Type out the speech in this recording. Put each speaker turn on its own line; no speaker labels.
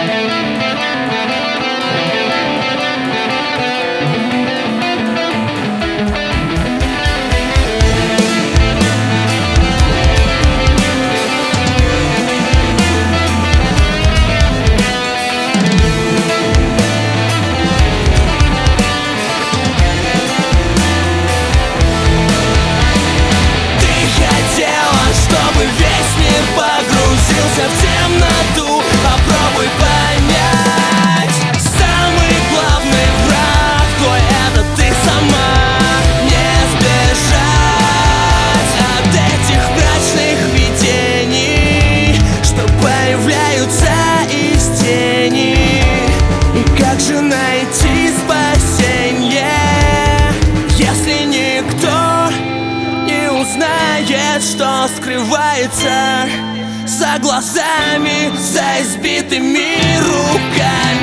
Погрузился в темноту, попробуй понять. Самый главный враг твой — это ты сама. Не сбежать от этих мрачных видений, что появляются из тени. И как же найти спасенье, если никто не узнает, что скрывается за глазами, за избитыми руками?